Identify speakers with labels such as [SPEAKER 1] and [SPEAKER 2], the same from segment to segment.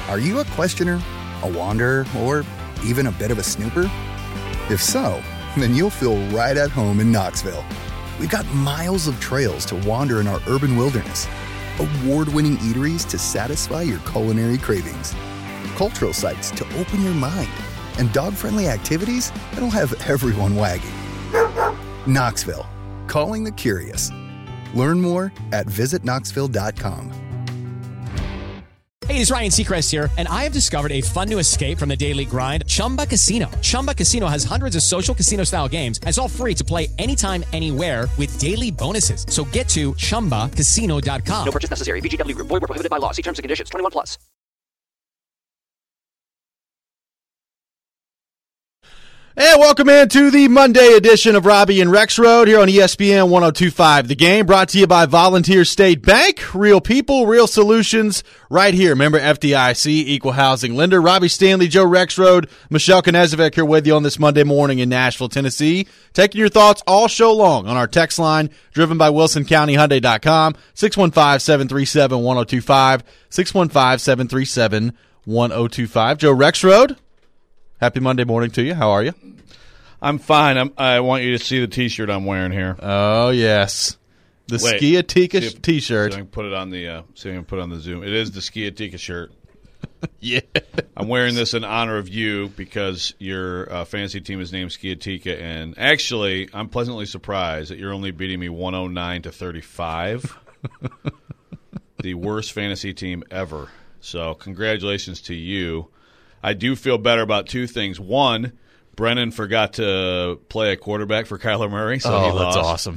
[SPEAKER 1] Are you a questioner, a wanderer, or even a bit of a snooper? If so, then you'll feel right at home in Knoxville. We've got miles of trails to wander in our urban wilderness, award-winning eateries to satisfy your culinary cravings, cultural sites to open your mind, and dog-friendly activities that'll have everyone wagging. Knoxville, calling the curious. Learn more at visitknoxville.com.
[SPEAKER 2] Hey, it's Ryan Seacrest here, and I have discovered a fun new escape from the daily grind, Chumba Casino. Chumba Casino has hundreds of social casino-style games, and it's all free to play anytime, anywhere with daily bonuses. So get to ChumbaCasino.com.
[SPEAKER 3] No purchase necessary. VGW Group. Void where prohibited by law. See terms and conditions. 21 plus.
[SPEAKER 4] And welcome into the Monday edition of Robbie and Rex Road here on ESPN 102.5. The Game brought to you by Volunteer State Bank. Real people, real solutions right here. Member FDIC, Equal Housing Lender. Robbie Stanley, Joe Rexrode, Michelle Knezovic here with you on this Monday morning in Nashville, Tennessee. Taking your thoughts all show long on our text line, driven by WilsonCountyHyundai.com, 615-737-1025, 615-737-1025. Joe Rexrode. Happy Monday morning to you. How are you?
[SPEAKER 5] I'm fine. I want you to see the T-shirt I'm wearing here.
[SPEAKER 4] Oh, yes. The Skiatika T-shirt.
[SPEAKER 5] So I can put it on the Zoom. It is the Skiatika shirt.
[SPEAKER 4] Yeah.
[SPEAKER 5] I'm wearing this in honor of you because your fantasy team is named Skiatika, and actually, I'm pleasantly surprised that you're only beating me 109-35. The worst fantasy team ever. So congratulations to you. I do feel better about two things. One, Brennan forgot to play a quarterback for Kyler Murray, so he lost.
[SPEAKER 4] That's awesome.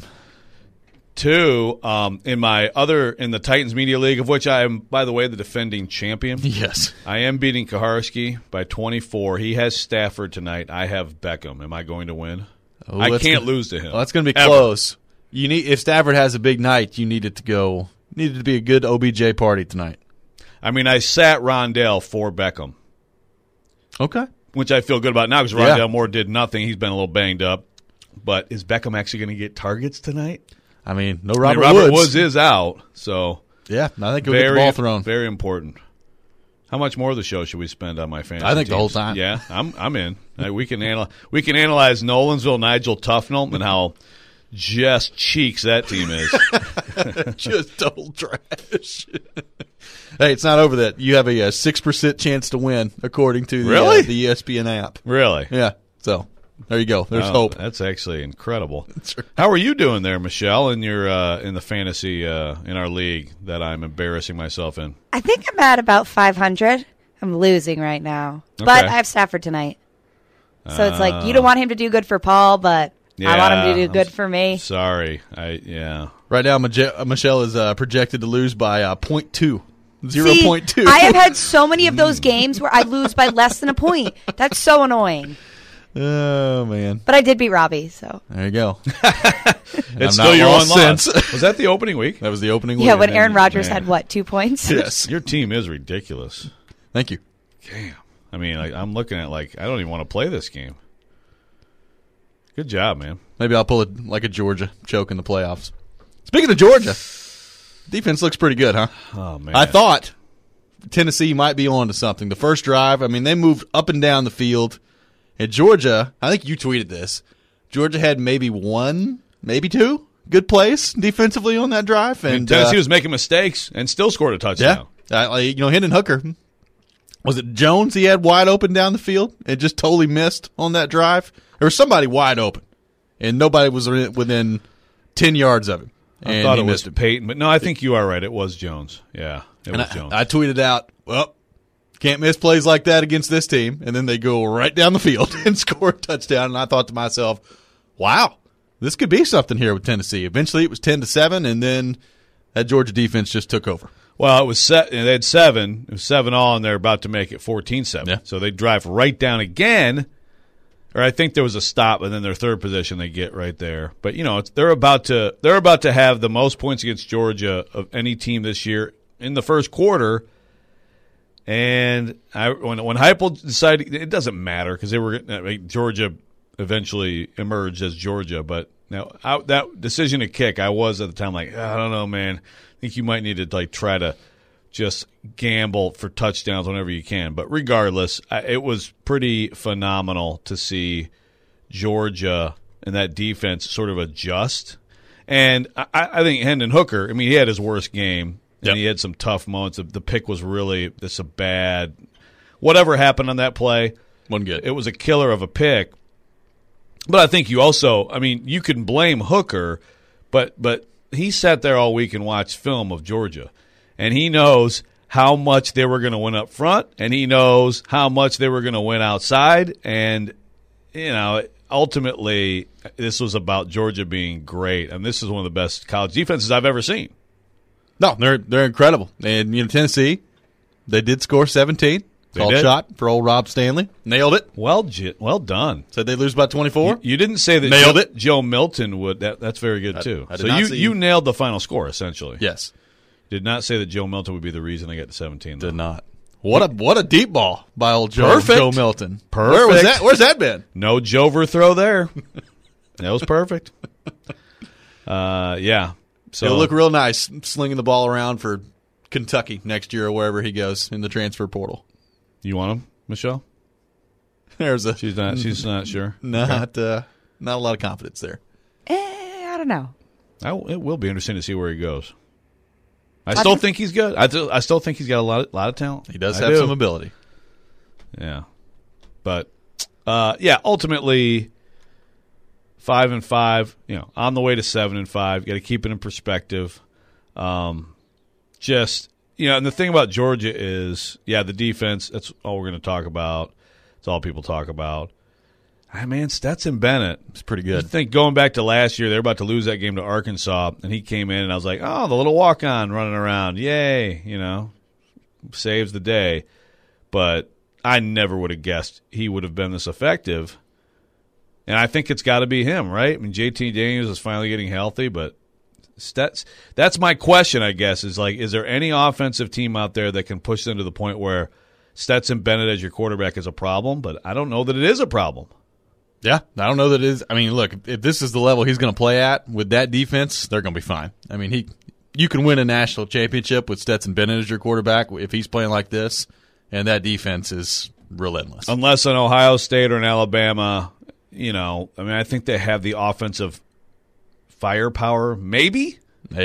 [SPEAKER 5] Two, in the Titans Media League, of which I am, by the way, the defending champion.
[SPEAKER 4] Yes.
[SPEAKER 5] I am beating Kaharski by 24. He has Stafford tonight. I have Beckham. Am I going to win? I can't lose to him.
[SPEAKER 4] Well, that's going to be close. If Stafford has a big night, you need it to be a good OBJ party tonight.
[SPEAKER 5] I mean, I sat Rondale for Beckham.
[SPEAKER 4] Okay.
[SPEAKER 5] Which I feel good about now because Rondale Moore did nothing. He's been a little banged up. But is Beckham actually going to get targets tonight?
[SPEAKER 4] I mean,
[SPEAKER 5] Robert Woods is out. So
[SPEAKER 4] yeah, I think he'll get the ball thrown.
[SPEAKER 5] Very important. How much more of the show should we spend on my fantasy
[SPEAKER 4] I think
[SPEAKER 5] teams?
[SPEAKER 4] the whole time.
[SPEAKER 5] Yeah, I'm in. We can analyze Nolansville, Nigel Tufnell, and how just cheeks that team is.
[SPEAKER 4] Just total trash. Hey, it's not over that. You have a 6% chance to win, according to the ESPN app.
[SPEAKER 5] Really?
[SPEAKER 4] Yeah. So there you go. There's hope.
[SPEAKER 5] That's actually incredible. How are you doing there, Michelle, in your in the fantasy in our league that I'm embarrassing myself in?
[SPEAKER 6] I think I'm at about 500. I'm losing right now, but I have Stafford tonight. So it's like you don't want him to do good for Paul, but I want him to do good for me.
[SPEAKER 5] Sorry,
[SPEAKER 4] Right now, Michelle is projected to lose by 0.2. 0.2.
[SPEAKER 6] I have had so many of those games where I lose by less than a point. That's so annoying.
[SPEAKER 4] Oh, man.
[SPEAKER 6] But I did beat Robbie, so.
[SPEAKER 4] There you go.
[SPEAKER 5] It's still your one loss. Was that the opening week?
[SPEAKER 4] That was the opening week.
[SPEAKER 6] Yeah, when Aaron Rodgers had, 2 points?
[SPEAKER 4] Yes.
[SPEAKER 5] Your team is ridiculous.
[SPEAKER 4] Thank you.
[SPEAKER 5] Damn. I mean, I'm looking at, I don't even want to play this game. Good job, man.
[SPEAKER 4] Maybe I'll pull it like a Georgia choke in the playoffs. Speaking of Georgia, defense looks pretty good, huh?
[SPEAKER 5] Oh, man.
[SPEAKER 4] I thought Tennessee might be on to something. The first drive, I mean, they moved up and down the field. At Georgia, I think you tweeted this, Georgia had maybe one, maybe two good plays defensively on that drive. And
[SPEAKER 5] Tennessee was making mistakes and still scored a touchdown.
[SPEAKER 4] Yeah. Hendon Hooker, was it Jones he had wide open down the field and just totally missed on that drive? There was somebody wide open, and nobody was within 10 yards of him.
[SPEAKER 5] I thought it was Peyton, but no, I think you are right. It was Jones. Yeah, it was Jones.
[SPEAKER 4] I tweeted out, can't miss plays like that against this team. And then they go right down the field and score a touchdown. And I thought to myself, wow, this could be something here with Tennessee. Eventually it was 10-7, and then that Georgia defense just took over.
[SPEAKER 5] Well, it was they had 7. It was 7-all, and they're about to make it 14-7.
[SPEAKER 4] Yeah.
[SPEAKER 5] So they drive right down again. Or I think there was a stop, and then their third possession they get right there. But they're about to have the most points against Georgia of any team this year in the first quarter. And when Heupel decided, it doesn't matter because Georgia eventually emerged as Georgia. But now that decision to kick, I was at the time I don't know, man. I think you might need to try to just gamble for touchdowns whenever you can. But regardless, it was pretty phenomenal to see Georgia and that defense sort of adjust. And I think Hendon Hooker, I mean, he had his worst game, and he had some tough moments. The pick was really a bad – whatever happened on that play,
[SPEAKER 4] wasn't good.
[SPEAKER 5] It was a killer of a pick. But I think you also – I mean, you can blame Hooker, but he sat there all week and watched film of Georgia, and he knows how much they were going to win up front, and he knows how much they were going to win outside. And, you know, ultimately this was about Georgia being great, and this is one of the best college defenses I've ever seen.
[SPEAKER 4] No, they're incredible. And, you know, Tennessee, they did score 17. Called shot for old Rob Stanley. Nailed it.
[SPEAKER 5] Well done.
[SPEAKER 4] Said they lose by 24.
[SPEAKER 5] You didn't say that.
[SPEAKER 4] Nailed it.
[SPEAKER 5] Joe Milton would. That's very good too. So you nailed the final score essentially.
[SPEAKER 4] Yes.
[SPEAKER 5] Did not say that Joe Milton would be the reason they got to 17. Though.
[SPEAKER 4] Did not. What a deep ball by old Joe Milton.
[SPEAKER 5] Perfect.
[SPEAKER 4] Where was that? Where's that been?
[SPEAKER 5] No Jover throw there. That was perfect. Yeah. So
[SPEAKER 4] He'll look real nice slinging the ball around for Kentucky next year or wherever he goes in the transfer portal.
[SPEAKER 5] You want him, Michelle? She's not sure.
[SPEAKER 4] Not a lot of confidence there.
[SPEAKER 6] I don't know.
[SPEAKER 5] It will be interesting to see where he goes. I still think he's good. I still think he's got a lot of talent.
[SPEAKER 4] He does have some ability.
[SPEAKER 5] Yeah, but ultimately 5-5. You know, on the way to 7-5. Got to keep it in perspective. And the thing about Georgia is, the defense. That's all we're going to talk about. It's all people talk about. Man, Stetson Bennett
[SPEAKER 4] is pretty good.
[SPEAKER 5] I think going back to last year, they were about to lose that game to Arkansas, and he came in, and I was like, oh, the little walk-on running around. Yay, saves the day. But I never would have guessed he would have been this effective. And I think it's got to be him, right? I mean, JT Daniels is finally getting healthy, but that's my question, I guess, is there any offensive team out there that can push them to the point where Stetson Bennett as your quarterback is a problem? But I don't know that it is a problem.
[SPEAKER 4] Yeah, I don't know that it is. I mean, look, if this is the level he's going to play at with that defense, they're going to be fine. I mean, you can win a national championship with Stetson Bennett as your quarterback if he's playing like this, and that defense is relentless.
[SPEAKER 5] Unless an Ohio State or an Alabama, I think they have the offensive firepower, maybe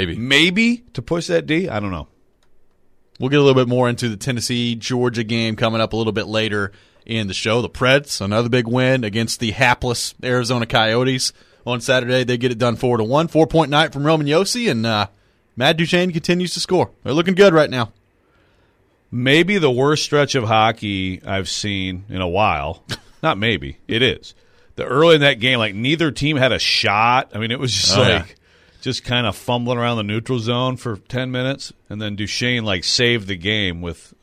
[SPEAKER 5] to push that D. I don't know.
[SPEAKER 4] We'll get a little bit more into the Tennessee-Georgia game coming up a little bit later in the show. The Preds, another big win against the hapless Arizona Coyotes on Saturday. They get it done 4-1. 4-point night from Roman Josi, and Matt Duchene continues to score. They're looking good right now.
[SPEAKER 5] Maybe the worst stretch of hockey I've seen in a while. Not maybe. It is. The early in that game, neither team had a shot. I mean, it was just just kind of fumbling around the neutral zone for 10 minutes, and then Duchene saved the game with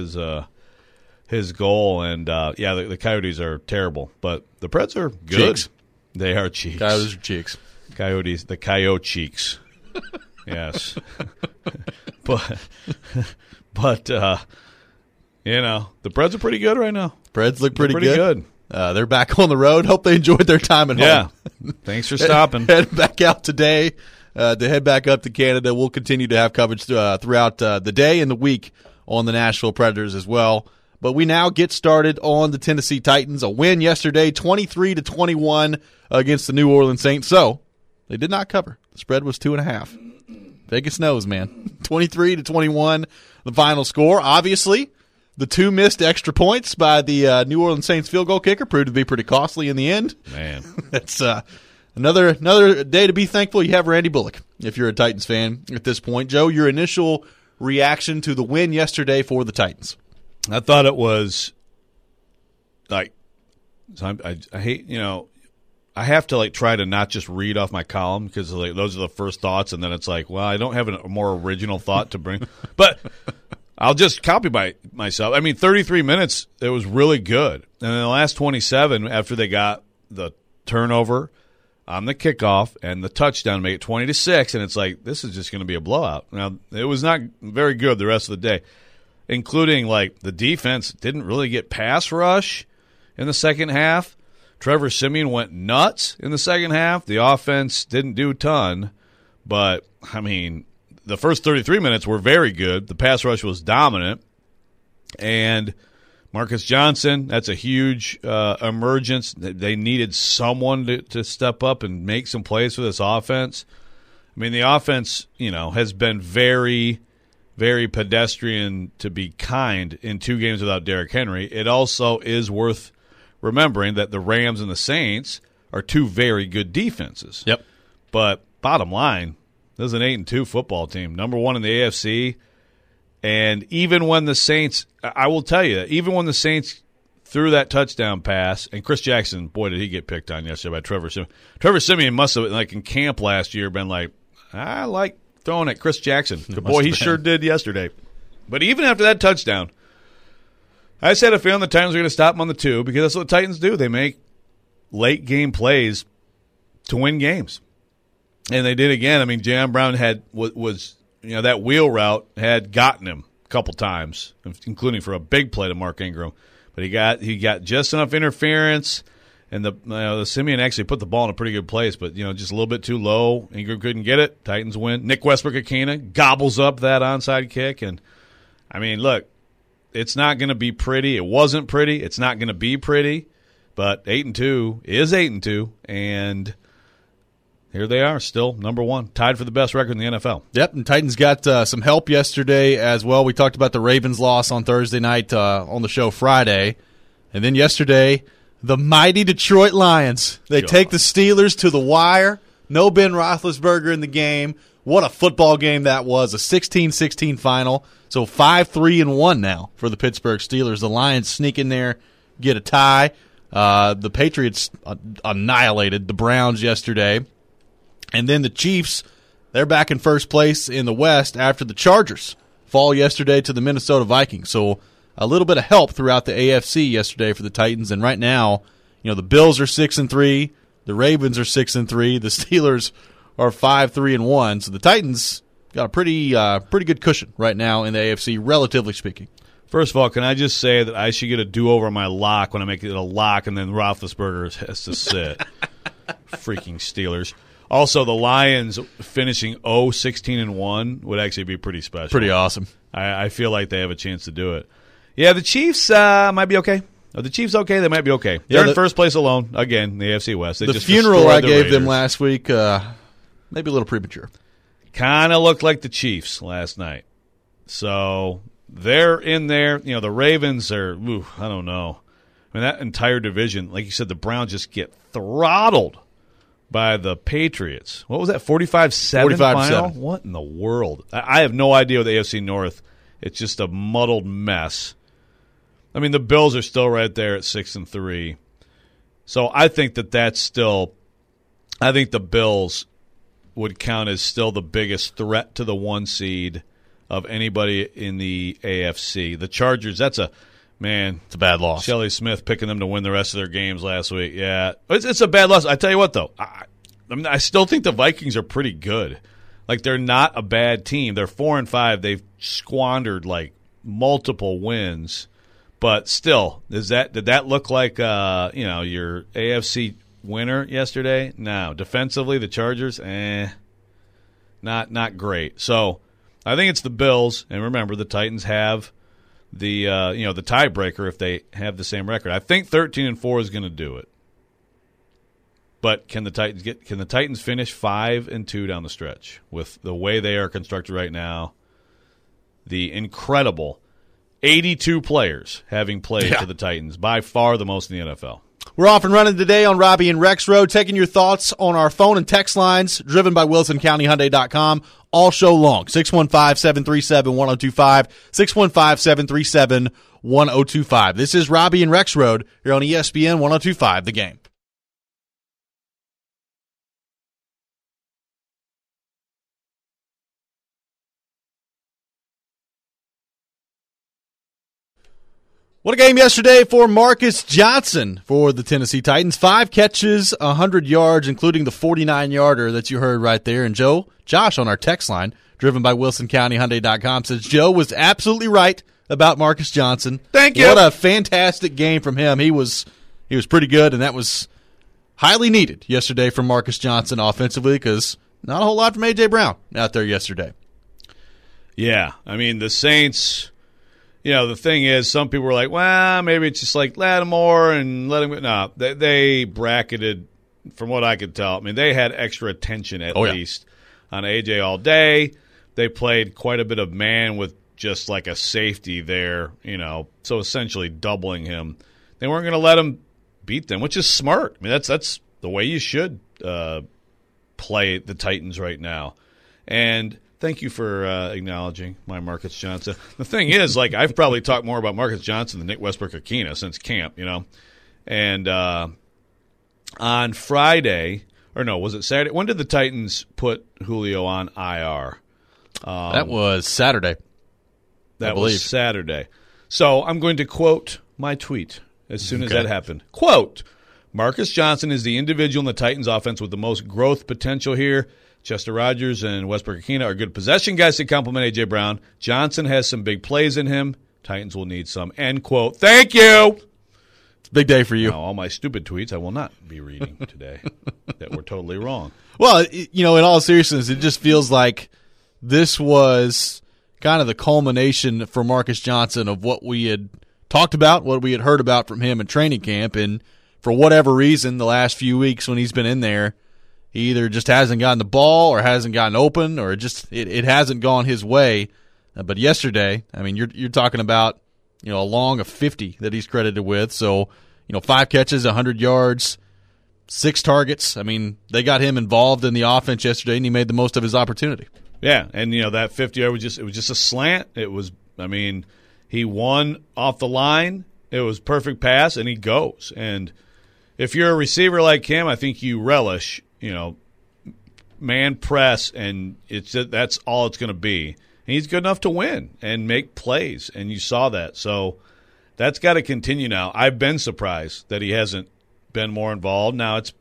[SPEAKER 5] his goal. And the Coyotes are terrible, but the Preds are good.
[SPEAKER 4] Cheeks.
[SPEAKER 5] They are cheeks.
[SPEAKER 4] Coyotes are cheeks.
[SPEAKER 5] Coyotes, the Coyote cheeks. Yes, but the Preds are pretty good right now.
[SPEAKER 4] Preds look pretty
[SPEAKER 5] good.
[SPEAKER 4] They're back on the road. Hope they enjoyed their time at home.
[SPEAKER 5] Yeah. Thanks for stopping.
[SPEAKER 4] Head back out today to head back up to Canada. We'll continue to have coverage throughout the day and the week on the Nashville Predators as well. But we now get started on the Tennessee Titans. A win yesterday, 23-21 against the New Orleans Saints. So they did not cover. The spread was 2.5. Vegas knows, man. 23-21, the final score. Obviously, the two missed extra points by the New Orleans Saints field goal kicker proved to be pretty costly in the end.
[SPEAKER 5] Man,
[SPEAKER 4] that's another day to be thankful you have Randy Bullock if you're a Titans fan at this point. Joe, your initial reaction to the win yesterday for the Titans?
[SPEAKER 5] I thought it was I hate, I have to try to not just read off my column because those are the first thoughts, and then it's well, I don't have a more original thought to bring, but I'll just copy myself. I mean, 33 minutes, it was really good. And in the last 27, after they got the turnover on the kickoff and the touchdown, make it 20-6, and it's this is just going to be a blowout. Now, it was not very good the rest of the day, including, the defense didn't really get pass rush in the second half. Trevor Siemian went nuts in the second half. The offense didn't do a ton, but, I mean, the first 33 minutes were very good. The pass rush was dominant. And Marcus Johnson, that's a huge emergence. They needed someone to step up and make some plays for this offense. I mean, the offense, has been very, very pedestrian, to be kind, in 2 games without Derrick Henry. It also is worth remembering that the Rams and the Saints are 2 very good defenses.
[SPEAKER 4] Yep.
[SPEAKER 5] But bottom line, this is an 8-2 football team, number 1 in the AFC. And even when the Saints, I will tell you, even when the Saints threw that touchdown pass, and Chris Jackson, boy, did he get picked on yesterday by Trevor Siemian. Trevor Siemian must have, like in camp last year, been like, I like throwing at Chris Jackson. Boy, he sure did yesterday. But even after that touchdown, I just had a feeling the Titans were going to stop him on the 2, because that's what the Titans do. They make late game plays to win games. And they did again. I mean, Jayon Brown was that wheel route had gotten him a couple times, including for a big play to Mark Ingram. But he got just enough interference, and the Siemian actually put the ball in a pretty good place, but just a little bit too low. Ingram couldn't get it. Titans win. Nick Westbrook-Ikhine gobbles up that onside kick, and I mean, look, it's not going to be pretty. It wasn't pretty. It's not going to be pretty. But 8-2 is 8-2, and here they are, still number 1, tied for the best record in the NFL.
[SPEAKER 4] Yep, and Titans got some help yesterday as well. We talked about the Ravens' loss on Thursday night on the show Friday. And then yesterday, the mighty Detroit Lions. They take the Steelers to the wire. No Ben Roethlisberger in the game. What a football game that was, a 16-16 final. So 5-3-1 now for the Pittsburgh Steelers. The Lions sneak in there, get a tie. The Patriots annihilated the Browns yesterday. And then the Chiefs, they're back in first place in the West after the Chargers fall yesterday to the Minnesota Vikings. So a little bit of help throughout the AFC yesterday for the Titans. And right now, the Bills are 6-3, the Ravens are 6-3, the Steelers are 5-3-1. So the Titans got a pretty good cushion right now in the AFC, relatively speaking.
[SPEAKER 5] First of all, can I just say that I should get a do-over on my lock when I make it a lock, and then Roethlisberger has to sit. Freaking Steelers. Also, the Lions finishing 0-16-1 would actually be pretty special.
[SPEAKER 4] Pretty awesome.
[SPEAKER 5] I feel like they have a chance to do it. Yeah, the Chiefs might be okay. Are the Chiefs okay? They might be okay. They're in first place alone, again, the AFC West. They
[SPEAKER 4] the
[SPEAKER 5] just
[SPEAKER 4] funeral I gave
[SPEAKER 5] Raiders.
[SPEAKER 4] them last week, maybe a little premature.
[SPEAKER 5] Kind of looked like the Chiefs last night. So they're in there. The Ravens are, I don't know. I mean, that entire division, like you said, the Browns just get throttled by the Patriots. What was that, 45-7 final? What in the world? I have no idea with the AFC North. It's just a muddled mess. I mean, the Bills are still right there at 6-3. So I think that's still – I think the Bills would count as still the biggest threat to the 1 seed of anybody in the AFC. The Chargers, that's a – man,
[SPEAKER 4] it's a bad loss.
[SPEAKER 5] Shelley Smith picking them to win the rest of their games last week. Yeah, it's a bad loss. I tell you what, though, I still think the Vikings are pretty good. Like, they're not a bad team. They're 4-5. They've squandered like multiple wins, but still, did that look like your AFC winner yesterday? No. Defensively, the Chargers, not great. So I think it's the Bills, and remember, the Titans have the tiebreaker if they have the same record. I think 13-4 is going to do it. But can the Titans finish 5-2 down the stretch with the way they are constructed right now? The incredible 82 players having played for the Titans, by far the most in the NFL.
[SPEAKER 4] We're off and running today on Robbie and Rex Road, taking your thoughts on our phone and text lines, driven by WilsonCountyHyundai.com, all show long. 615-737-1025, 615-737-1025. This is Robbie and Rex Road here on ESPN 1025, The Game. What a game yesterday for Marcus Johnson for the Tennessee Titans. 5 catches, 100 yards, including the 49-yarder that you heard right there. And Josh on our text line, driven by WilsonCountyHyundai.com, says Joe was absolutely right about Marcus Johnson.
[SPEAKER 5] Thank you.
[SPEAKER 4] What a fantastic game from him. He was pretty good, and that was highly needed yesterday from Marcus Johnson offensively, because not a whole lot from A.J. Brown out there yesterday.
[SPEAKER 5] Yeah, I mean, the Saints, the thing is, some people were like, well, maybe it's just like Lattimore and let him – no, they bracketed, from what I could tell. I mean, they had extra attention at least on A.J. all day. They played quite a bit of man with just like a safety there, so essentially doubling him. They weren't going to let him beat them, which is smart. I mean, that's the way you should play the Titans right now. And thank you for acknowledging my Marcus Johnson. The thing is, like, I've probably talked more about Marcus Johnson than Nick Westbrook-Ikhine since camp, And on Friday, or no, was it Saturday? When did the Titans put Julio on IR?
[SPEAKER 4] That was Saturday.
[SPEAKER 5] That was Saturday. So I'm going to quote my tweet as soon as that happened. Quote, Marcus Johnson is the individual in the Titans offense with the most growth potential here. Chester Rogers and Westbrook-Ikhine are good possession guys to complement A.J. Brown. Johnson has some big plays in hhim. Titans will need some. End quote. Thank you.
[SPEAKER 4] It's a big day for you.
[SPEAKER 5] Now, all my stupid tweets I will not be reading today that were totally wrong.
[SPEAKER 4] Well, in all seriousness, it just feels like this was kind of the culmination for Marcus Johnson of what we had talked about, what we had heard about from him in training camp, and for whatever reason, the last few weeks when he's been in there, he either just hasn't gotten the ball or hasn't gotten open or it hasn't gone his way. But yesterday, I mean, you're talking about a long of 50 that he's credited with. So, 5 catches, 100 yards, 6 targets. I mean, they got him involved in the offense yesterday, and he made the most of his opportunity.
[SPEAKER 5] Yeah, and that 50-yard was just a slant. It was, I mean, he won off the line. It was perfect pass, and he goes. And if you're a receiver like him, I think you relish, man press, and that's all it's going to be. And he's good enough to win and make plays, and you saw that. So that's got to continue now. I've been surprised that he hasn't been more involved. Now it's,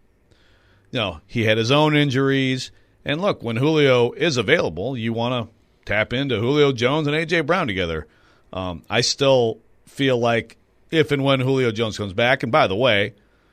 [SPEAKER 5] he had his own injuries. And look, when Julio is available, you want to tap into Julio Jones and A.J. Brown together. I still feel like if and when Julio Jones comes back, and by the way,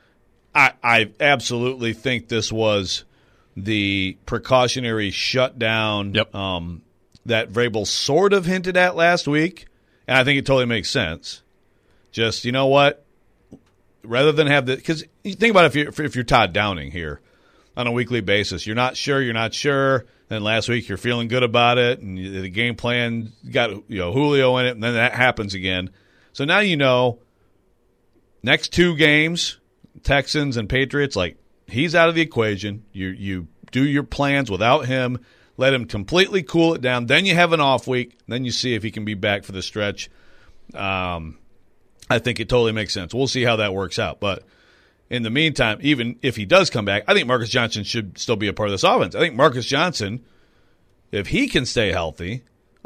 [SPEAKER 5] I absolutely think this was the precautionary shutdown that Vrabel sort of hinted at last week, and I think it totally makes sense. Just, you know what? Rather than have the – because you think about if you're Todd Downing here on a weekly basis. You're not sure. Then last week you're feeling good about it, and the game plan got Julio in it, and then that happens again. So now next 2 games, Texans and Patriots, like he's out of the equation. You do your plans without him. Let him completely cool it down. Then you have an off week. Then you see if he can be back for the stretch. I think it totally makes sense. We'll see how that works out. But in the meantime, even if he does come back, I think Marcus Johnson should still be a part of this offense. I think Marcus Johnson, if he can stay healthy,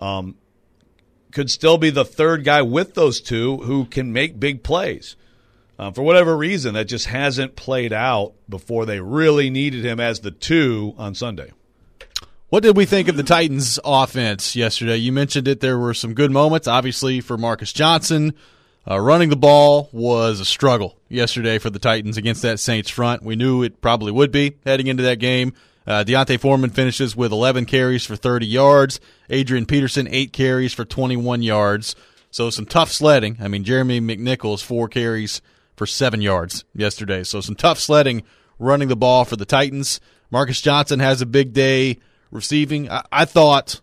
[SPEAKER 5] could still be the third guy with those 2 who can make big plays. For whatever reason, that just hasn't played out before they really needed him as the 2 on Sunday.
[SPEAKER 4] What did we think of the Titans' offense yesterday? You mentioned it. There were some good moments, obviously, for Marcus Johnson. Running the ball was a struggle yesterday for the Titans against that Saints front. We knew it probably would be heading into that game. D'Onta Foreman finishes with 11 carries for 30 yards. Adrian Peterson, 8 carries for 21 yards. So some tough sledding. I mean, Jeremy McNichols, 4 carries for 7 yards yesterday. So some tough sledding running the ball for the Titans. Marcus Johnson has a big day receiving. I thought,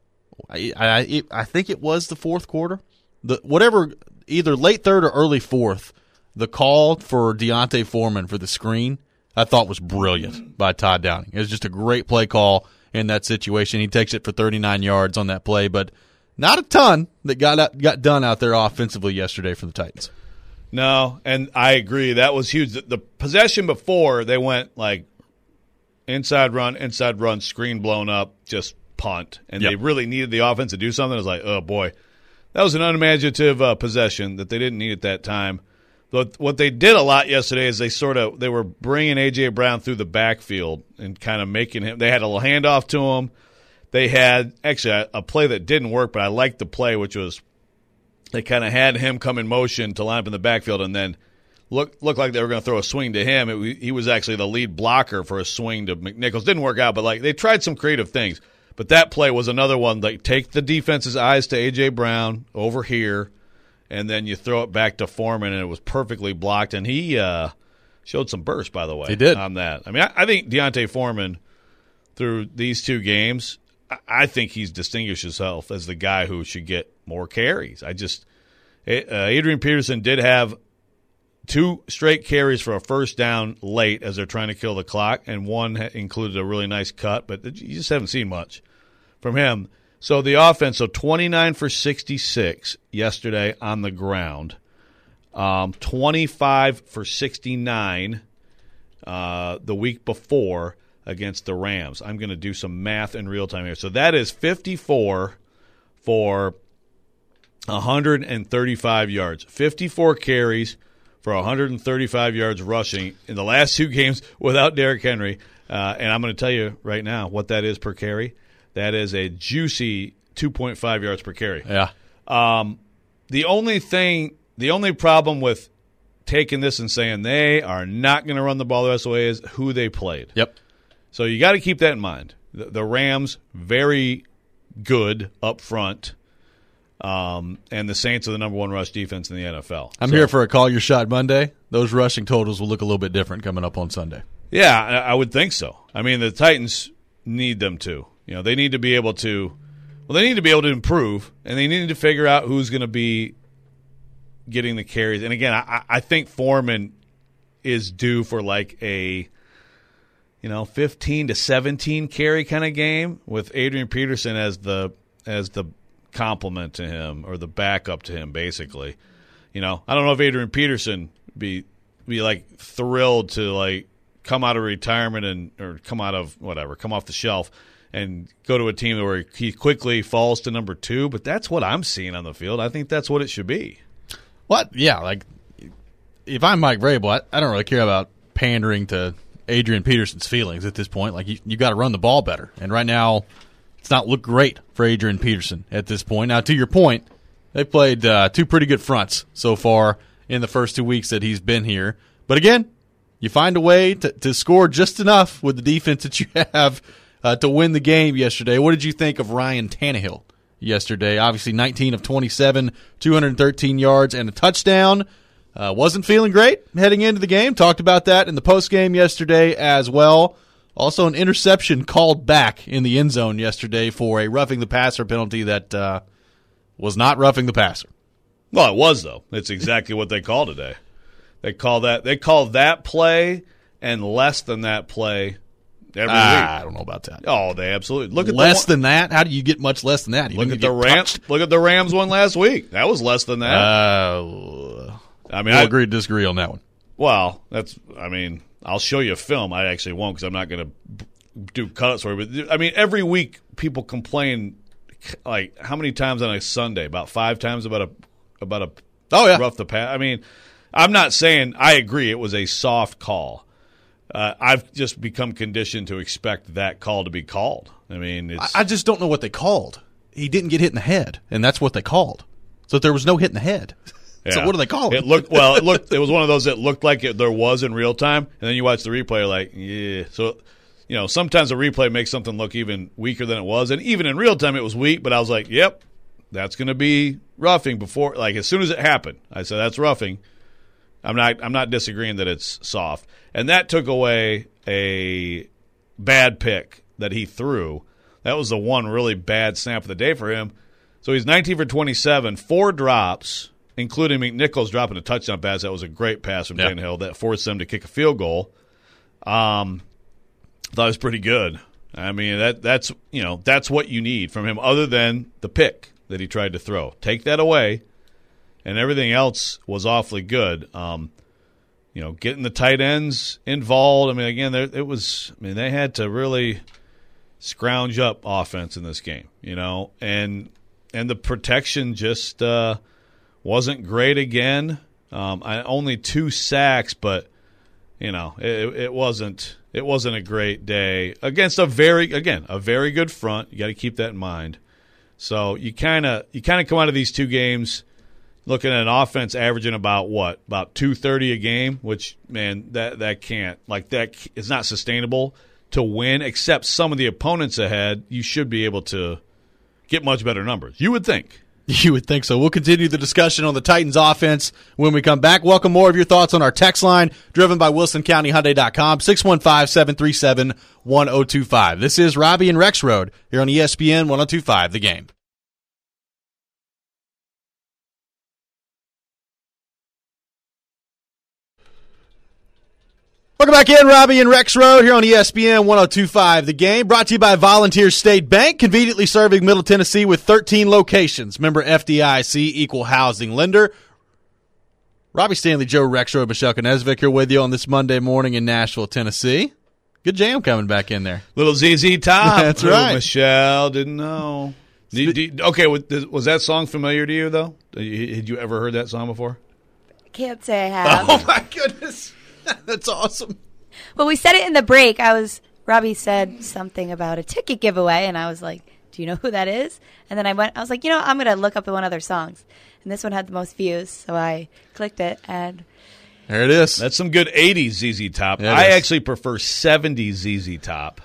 [SPEAKER 4] I think it was the fourth quarter. Either late third or early fourth, the call for D'Onta Foreman for the screen, I thought was brilliant by Todd Downing. It was just a great play call in that situation. He takes it for 39 yards on that play, but not a ton that got done out there offensively yesterday for the Titans.
[SPEAKER 5] No, and I agree. That was huge. The possession before, they went like inside run, screen blown up, just punt. And they really needed the offense to do something. It was like, oh, boy. That was an unimaginative possession that they didn't need at that time. But what they did a lot yesterday is they were bringing A.J. Brown through the backfield and kind of making him – they had a little handoff to him. They had actually a play that didn't work, but I liked the play, which was they kind of had him come in motion to line up in the backfield and then looked like they were going to throw a swing to him. He was actually the lead blocker for a swing to McNichols. Didn't work out, but they tried some creative things. But that play was another one, like take the defense's eyes to A.J. Brown over here, and then you throw it back to Foreman, and it was perfectly blocked. And he showed some burst, by the way.
[SPEAKER 4] He did.
[SPEAKER 5] On that. I mean, I think Deontay Foreman, through these two games, I think he's distinguished himself as the guy who should get more carries. Adrian Peterson did have 2 straight carries for a first down late as they're trying to kill the clock, and one included a really nice cut, but you just haven't seen much from him. So the offense, 29 for 66 yesterday on the ground, 25 for 69 the week before against the Rams. I'm going to do some math in real time here. So that is 54 for 135 yards, 54 carries for 135 yards rushing in the last 2 games without Derrick Henry. And I'm going to tell you right now what that is per carry. That is a juicy 2.5 yards per carry.
[SPEAKER 4] Yeah.
[SPEAKER 5] The only problem with taking this and saying they are not going to run the ball the rest of the way is who they played.
[SPEAKER 4] Yep.
[SPEAKER 5] So you got to keep that in mind. The Rams, very good up front. And the Saints are the number 1 rush defense in the NFL.
[SPEAKER 4] I'm here for a Call Your Shot Monday. Those rushing totals will look a little bit different coming up on Sunday.
[SPEAKER 5] Yeah, I would think so. I mean, the Titans need them to. They need to be able to – they need to be able to improve, and they need to figure out who's going to be getting the carries. And, again, I think Foreman is due for like a 15 to 17 carry kind of game with Adrian Peterson as the compliment to him or the backup to him, basically. I don't know if Adrian Peterson be like thrilled to like come out of retirement or come off the shelf and go to a team where he quickly falls to number 2, but that's what I'm seeing on the field. I think that's what it should be.
[SPEAKER 4] What? Yeah, like if I'm Mike Vrabel, I don't really care about pandering to Adrian Peterson's feelings at this point. Like you got to run the ball better, and right now it's not looked great for Adrian Peterson at this point. Now, to your point, they played 2 pretty good fronts so far in the first 2 weeks that he's been here. But again, you find a way to score just enough with the defense that you have to win the game yesterday. What did you think of Ryan Tannehill yesterday? Obviously 19 of 27, 213 yards and a touchdown. Wasn't feeling great heading into the game. Talked about that in the postgame yesterday as well. Also an interception called back in the end zone yesterday for a roughing the passer penalty that was not roughing the passer.
[SPEAKER 5] Well, it was, though. It's exactly what they call today. They call that play and less than that play every week.
[SPEAKER 4] I don't know about that.
[SPEAKER 5] Oh, they absolutely look at
[SPEAKER 4] less than that. How do you get much less than that?
[SPEAKER 5] Look at the Rams. Look at the Rams one last week. That was less than that.
[SPEAKER 4] I mean, we'll agree to disagree on that one.
[SPEAKER 5] Well, I'll show you a film. I actually won't because I'm not going to do cutouts for you. But I mean, every week people complain. Like how many times on a Sunday? About 5 times about a rough the pass. I mean, I'm not saying I agree. It was a soft call. I've just become conditioned to expect that call to be called. I mean,
[SPEAKER 4] I just don't know what they called. He didn't get hit in the head, and that's what they called. So there was no hit in the head. Yeah. So what do they call it?
[SPEAKER 5] It was one of those that looked like there was in real time, and then you watch the replay, you're like, yeah. So, sometimes a replay makes something look even weaker than it was, and even in real time it was weak, but I was like, yep, that's going to be roughing before, like as soon as it happened, I said that's roughing. I'm not disagreeing that it's soft. And that took away a bad pick that he threw. That was the one really bad snap of the day for him. So he's 19 for 27, 4 drops, including McNichols dropping a touchdown pass. That was a great pass from Tannehill that forced them to kick a field goal. Thought it was pretty good. I mean, that's what you need from him other than the pick that he tried to throw. Take that away, and everything else was awfully good. Getting the tight ends involved. I mean, again, they had to really scrounge up offense in this game, and the protection just wasn't great again. Only 2 sacks, but it wasn't a great day against a very good front. You got to keep that in mind. So you kind of come out of these 2 games looking at an offense averaging about 230 a game, which, man, that can't, like, that is not sustainable. to win, except some of the opponents ahead, you should be able to get much better numbers. You would think.
[SPEAKER 4] You would think so. We'll continue the discussion on the Titans offense when we come back. Welcome more of your thoughts on our text line, driven by WilsonCountyHyundai.com, 615-737-1025. This is Robbie and Rex Road here on ESPN 1025, The Game. Welcome back in, Robbie and Rex Road here on ESPN 1025 The Game, brought to you by Volunteer State Bank, conveniently serving Middle Tennessee with 13 locations. Member FDIC, equal housing lender. Robbie Stanley, Joe Rexroad, Michelle Knezvik here with you on this Monday morning in Nashville, Tennessee. Good jam coming back in there.
[SPEAKER 5] Little ZZ Top.
[SPEAKER 4] That's right.
[SPEAKER 5] Michelle, didn't know. Okay, was that song familiar to you, though? Had you ever heard that song before?
[SPEAKER 6] I can't say I have.
[SPEAKER 4] Oh, my goodness. That's awesome.
[SPEAKER 6] Well, we said it in the break. Robbie said something about a ticket giveaway, and I was like, do you know who that is? And then I was like, I'm going to look up one of their songs. And this one had the most views, so I clicked it, and
[SPEAKER 4] there it is.
[SPEAKER 5] That's some good 80s ZZ Top.
[SPEAKER 4] Yeah,
[SPEAKER 5] I actually prefer 70s ZZ Top.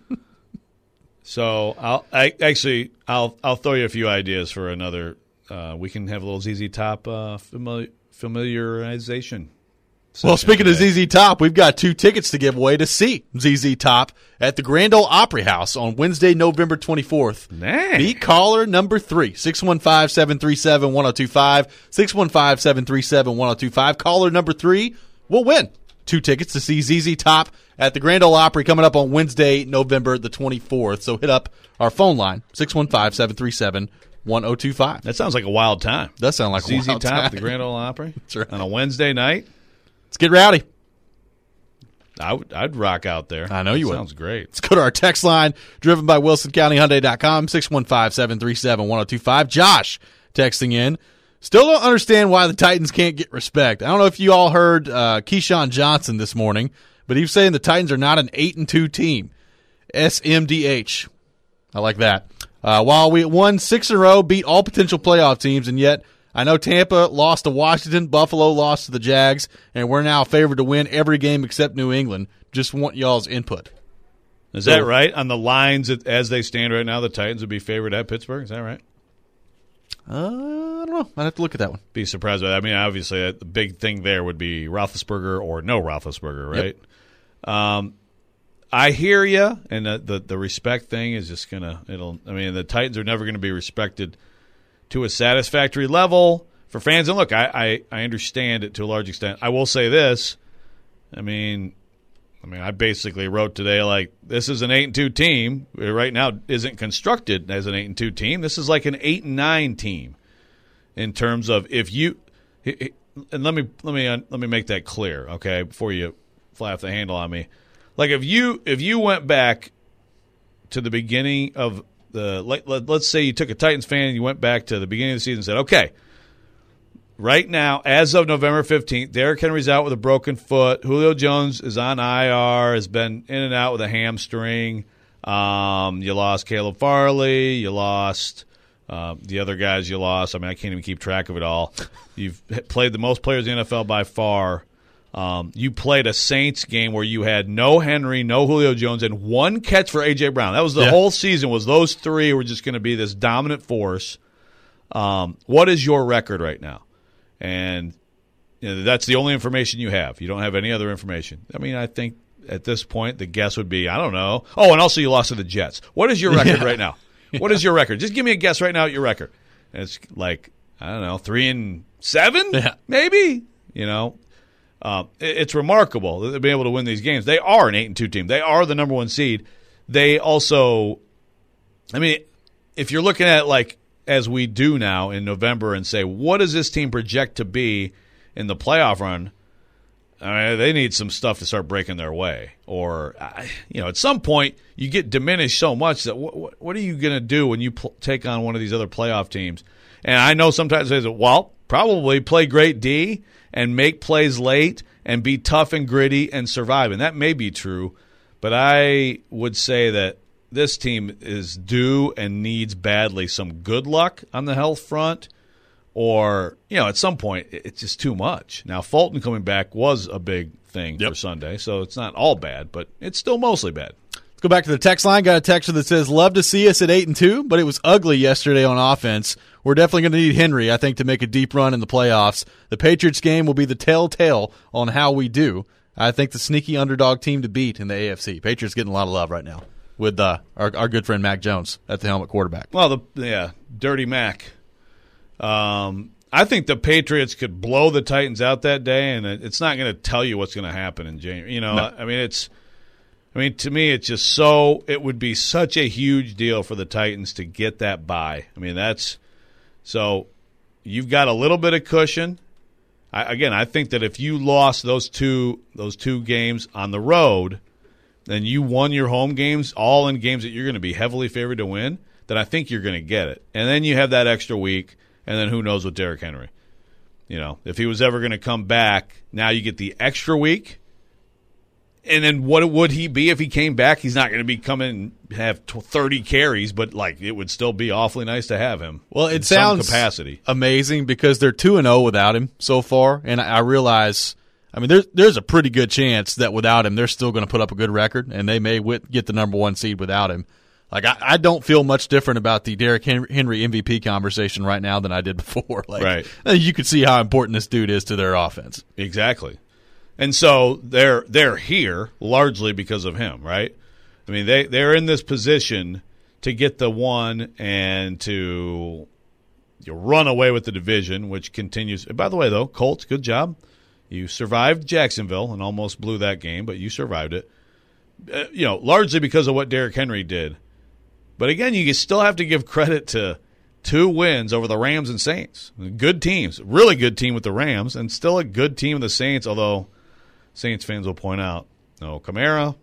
[SPEAKER 5] So I'll throw you a few ideas for another. We can have a little ZZ Top familiarization.
[SPEAKER 4] Well, speaking of ZZ Top, we've got 2 tickets to give away to see ZZ Top at the Grand Ole Opry House on Wednesday, November 24th.
[SPEAKER 5] Dang.
[SPEAKER 4] Be caller number 3, 615-737-1025, 615-737-1025. Caller number 3 will win 2 tickets to see ZZ Top at the Grand Ole Opry coming up on Wednesday, November the 24th. So hit up our phone line, 615-737-1025.
[SPEAKER 5] That sounds like a wild time.
[SPEAKER 4] Does sound like a
[SPEAKER 5] ZZ
[SPEAKER 4] wild
[SPEAKER 5] Top
[SPEAKER 4] time.
[SPEAKER 5] at the Grand Ole Opry?
[SPEAKER 4] That's right.
[SPEAKER 5] On a Wednesday night?
[SPEAKER 4] Let's get rowdy.
[SPEAKER 5] I'd rock out there.
[SPEAKER 4] I know you would.
[SPEAKER 5] Sounds great.
[SPEAKER 4] Let's go to our text line, driven by WilsonCountyHyundai.com, 615-737-1025. Josh texting in. Still don't understand why the Titans can't get respect. I don't know if you all heard Keyshawn Johnson this morning, but he was saying the Titans are not an 8-2 team. SMDH. I like that. While we won 6 in a row, beat all potential playoff teams, and yet I know Tampa lost to Washington, Buffalo lost to the Jags, and we're now favored to win every game except New England. Just want y'all's input.
[SPEAKER 5] Is that right? On the lines as they stand right now, the Titans would be favored at Pittsburgh? Is that right?
[SPEAKER 4] I don't know. I'd have to look at that one.
[SPEAKER 5] Be surprised by that. I mean, obviously, the big thing there would be Roethlisberger or no Roethlisberger, right? Yep. I hear you, and the respect thing is just the Titans are never going to be respected to a satisfactory level for fans. And look, I understand it to a large extent. I will say this. I mean, I basically wrote today, like, this is an 8-2 team. Right now isn't constructed as an 8-2 team. This is like an 8-9 team in terms of if you – and let me make that clear, okay, before you fly off the handle on me. Like, if you went back to the beginning of let's say you took a Titans fan and you went back to the beginning of the season and said, okay, right now, as of November 15th, Derrick Henry's out with a broken foot. Julio Jones is on IR, has been in and out with a hamstring. You lost Caleb Farley. You lost the other guys you lost. I mean, I can't even keep track of it all. You've played the most players in the NFL by far. You played a Saints game where you had no Henry, no Julio Jones, and 1 catch for A.J. Brown. That was the whole season, was those 3 were just going to be this dominant force. What is your record right now? And that's the only information you have. You don't have any other information. I mean, I think at this point the guess would be, I don't know. Oh, and also you lost to the Jets. What is your record right now? What is your record? Just give me a guess right now at your record. And it's like, I don't know, 3-7 maybe? It's remarkable that they've been able to win these games. They are an 8-2 team. They are the number 1 seed. They also, I mean, if you're looking at like as we do now in November and say, what does this team project to be in the playoff run? I mean, they need some stuff to start breaking their way. Or, at some point you get diminished so much that what are you going to do when you take on one of these other playoff teams? And I know sometimes they say, well, probably play great D and make plays late and be tough and gritty and survive. And that may be true, but I would say that this team is due and needs badly some good luck on the health front, or, at some point it's just too much. Now, Fulton coming back was a big thing for Sunday, so it's not all bad, but it's still mostly bad.
[SPEAKER 4] Let's go back to the text line. Got a texter that says, love to see us at 8-2, but it was ugly yesterday on offense. We're definitely going to need Henry, I think, to make a deep run in the playoffs. The Patriots game will be the telltale on how we do. I think the sneaky underdog team to beat in the AFC. Patriots getting a lot of love right now with our good friend Mac Jones at the helmet quarterback.
[SPEAKER 5] Well, Dirty Mac. I think the Patriots could blow the Titans out that day, and it's not going to tell you what's going to happen in January. No. I mean, to me, it's just it would be such a huge deal for the Titans to get that bye. I mean, so you've got a little bit of cushion. I think that if you lost those two games on the road, then you won your home games, all in games that you're going to be heavily favored to win, then I think you're going to get it. And then you have that extra week, and then who knows with Derrick Henry. If he was ever going to come back, now you get the extra week. And then what would he be if he came back? He's not going to be coming and have 30 carries, but it would still be awfully nice to have him.
[SPEAKER 4] Well, it sounds
[SPEAKER 5] capacity.
[SPEAKER 4] Amazing because they're 2-0 without him so far, and I realize, there's a pretty good chance that without him, they're still going to put up a good record, and they may get the number 1 seed without him. I don't feel much different about the Derrick Henry MVP conversation right now than I did before.
[SPEAKER 5] Right.
[SPEAKER 4] You could see how important this dude is to their offense.
[SPEAKER 5] Exactly. And so they're here largely because of him, right? I mean, they're in this position to get the 1 and to run away with the division, which continues. And by the way, though, Colts, good job. You survived Jacksonville and almost blew that game, but you survived it. Largely because of what Derrick Henry did. But again, you still have to give credit to 2 wins over the Rams and Saints. Good teams. Really good team with the Rams, and still a good team with the Saints, although Saints fans will point out, no Kamara,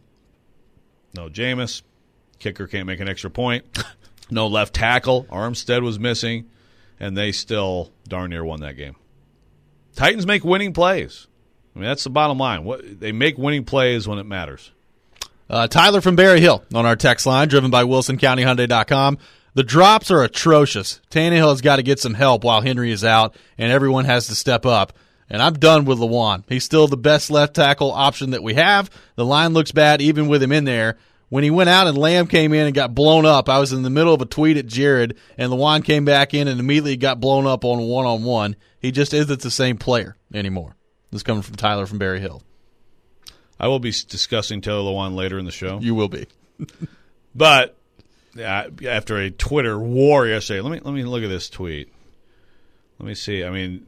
[SPEAKER 5] no Jameis, kicker can't make an extra point, no left tackle, Armstead was missing, and they still darn near won that game. Titans make winning plays. That's the bottom line. They make winning plays when it matters.
[SPEAKER 4] Tyler from Berry Hill on our text line, driven by WilsonCountyHyundai.com. The drops are atrocious. Tannehill has got to get some help while Henry is out, and everyone has to step up. And I'm done with Lewan. He's still the best left tackle option that we have. The line looks bad even with him in there. When he went out and Lamb came in and got blown up, I was in the middle of a tweet at Jared, and Lewan came back in and immediately got blown up on one-on-one. He just isn't the same player anymore. This is coming from Tyler from Berry Hill.
[SPEAKER 5] I will be discussing Taylor Lewan later in the show.
[SPEAKER 4] You will be.
[SPEAKER 5] But after a Twitter war yesterday, let me look at this tweet. Let me see.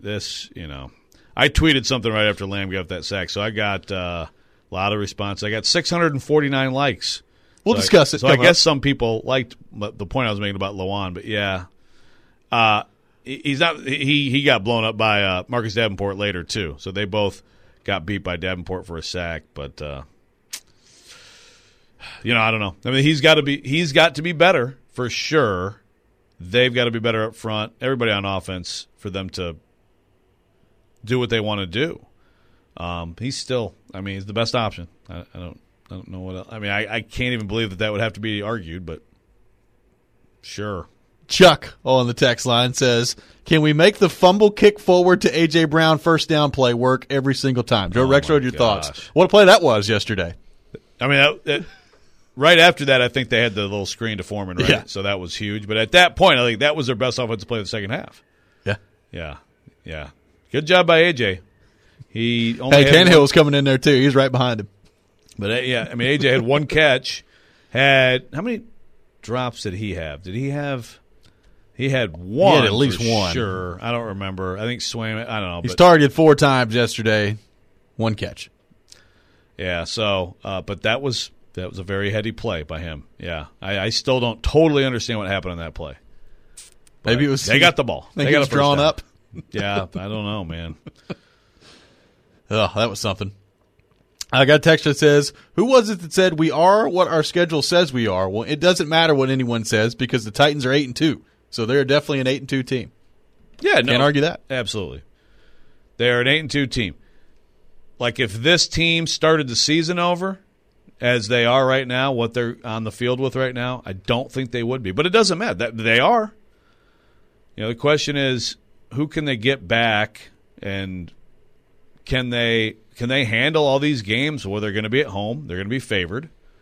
[SPEAKER 5] I tweeted something right after Lamb got that sack, so I got a lot of response. I got 649 likes.
[SPEAKER 4] We'll discuss it.
[SPEAKER 5] So I guess some people liked the point I was making about Lewan, but yeah, he's not. He got blown up by Marcus Davenport later too. So they both got beat by Davenport for a sack, but I don't know. He's got to be better for sure. They've got to be better up front. Everybody on offense for them to do what they want to do. He's still. He's the best option. I don't know what else. I can't even believe that would have to be argued, but sure.
[SPEAKER 4] Chuck on the text line says, can we make the fumble kick forward to A.J. Brown first down play work every single time? Joe Rexrode, your thoughts? What a play that was yesterday.
[SPEAKER 5] Right after that, I think they had the little screen to Foreman, right?
[SPEAKER 4] Yeah.
[SPEAKER 5] So that was huge. But at that point, I think that was their best offensive play of the second half. Yeah. Good job by A.J.
[SPEAKER 4] Tannehill was coming in there, too. He's right behind him.
[SPEAKER 5] But, A.J. had one catch. How many drops did he have? He had one.
[SPEAKER 4] He had at least one.
[SPEAKER 5] Sure. I don't remember. I think Swain, I don't know.
[SPEAKER 4] He's targeted 4 times yesterday. One catch.
[SPEAKER 5] Yeah, so, but that was a very heady play by him. Yeah. I still don't totally understand what happened on that play. But
[SPEAKER 4] maybe it was.
[SPEAKER 5] They got the ball.
[SPEAKER 4] They got drawn up.
[SPEAKER 5] Yeah, I don't know, man.
[SPEAKER 4] Oh, that was something. I got a text that says, who was it that said we are what our schedule says we are? Well, it doesn't matter what anyone says because the Titans are 8-2. So they're definitely an 8-2 team.
[SPEAKER 5] Yeah,
[SPEAKER 4] Can't argue that.
[SPEAKER 5] Absolutely. They're an 8-2 team. Like if this team started the season over as they are right now, what they're on the field with right now, I don't think they would be. But it doesn't matter. They are. The question is, who can they get back, and can they handle all these games where they're going to be at home? They're going to be favored.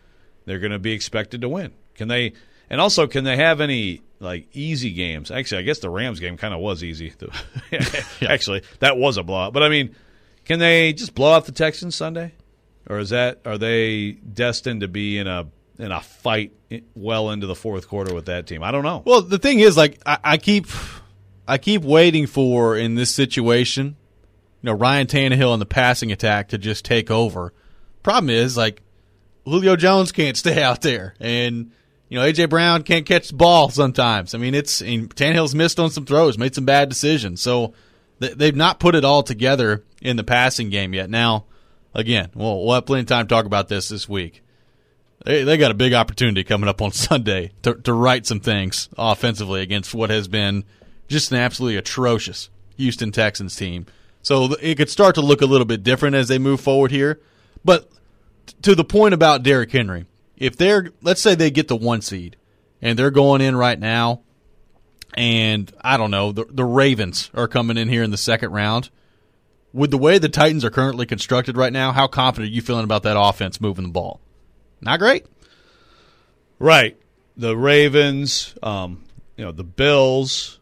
[SPEAKER 5] they're going to be expected to win. Can they have any easy games? Actually, I guess the Rams game kind of was easy. Actually, that was a blowout. But I mean, can they just blow out the Texans Sunday, or are they destined to be in a fight well into the fourth quarter with that team? I don't know.
[SPEAKER 4] Well, the thing is, I keep waiting for, in this situation, Ryan Tannehill and the passing attack to just take over. Problem is, Julio Jones can't stay out there, and A.J. Brown can't catch the ball sometimes. I mean, Tannehill's missed on some throws, made some bad decisions, so they've not put it all together in the passing game yet. Now, again, we'll have plenty of time to talk about this week. They got a big opportunity coming up on Sunday to right some things offensively against what has been just an absolutely atrocious Houston Texans team. So it could start to look a little bit different as they move forward here. But to the point about Derrick Henry, if let's say they get the 1 seed and they're going in right now, and I don't know, the Ravens are coming in here in the second round, with the way the Titans are currently constructed right now, how confident are you feeling about that offense moving the ball? Not great.
[SPEAKER 5] Right. The Ravens, the Bills,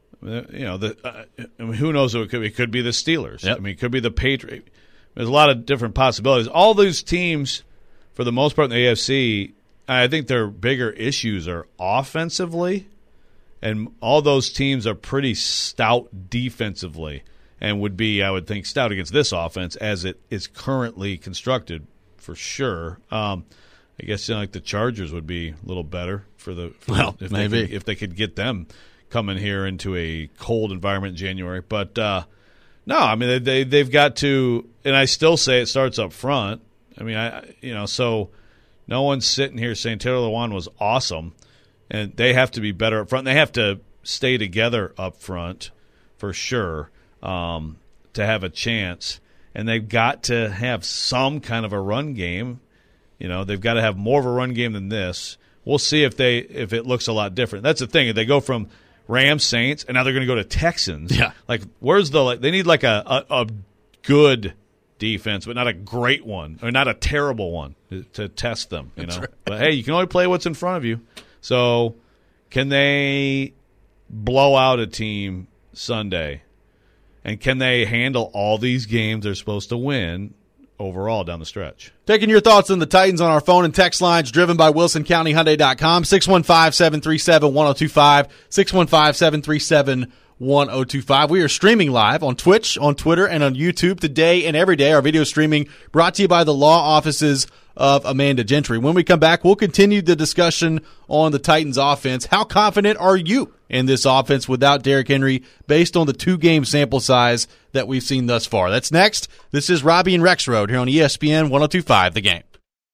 [SPEAKER 5] who knows who it could be? It could be the Steelers.
[SPEAKER 4] Yep.
[SPEAKER 5] I mean, it could be the Patriots. There's a lot of different possibilities. All those teams, for the most part in the AFC, I think their bigger issues are offensively, and all those teams are pretty stout defensively and would be, I would think, stout against this offense as it is currently constructed, for sure. I guess the Chargers would be a little better if they could get them coming here into a cold environment in January. But no, I mean they've got to, and I still say it starts up front. I mean, so no one's sitting here saying Taylor Lewan was awesome, and they have to be better up front. They have to stay together up front for sure to have a chance, and they've got to have some kind of a run game. They've got to have more of a run game than this. We'll see if it looks a lot different. That's the thing. If they go from Rams, Saints, and now they're going to go to Texans.
[SPEAKER 4] Yeah.
[SPEAKER 5] Where's they need a good defense, but not a great one, or not a terrible one to test them, That's right. But hey, you can only play what's in front of you. So can they blow out a team Sunday? And can they handle all these games they're supposed to win overall down the stretch?
[SPEAKER 4] Taking your thoughts on the Titans on our phone and text lines driven by WilsonCountyHyundai.com, 615-737-1025, 615-737-1025. We are streaming live on Twitch, on Twitter, and on YouTube today and every day. Our video streaming brought to you by the law offices of Amanda Gentry. When we come back, we'll continue the discussion on the Titans offense. How confident are you in this offense without Derrick Henry based on the 2-game sample size that we've seen thus far? That's next. This is Robbie and Rex Road here on ESPN 102.5 The Game.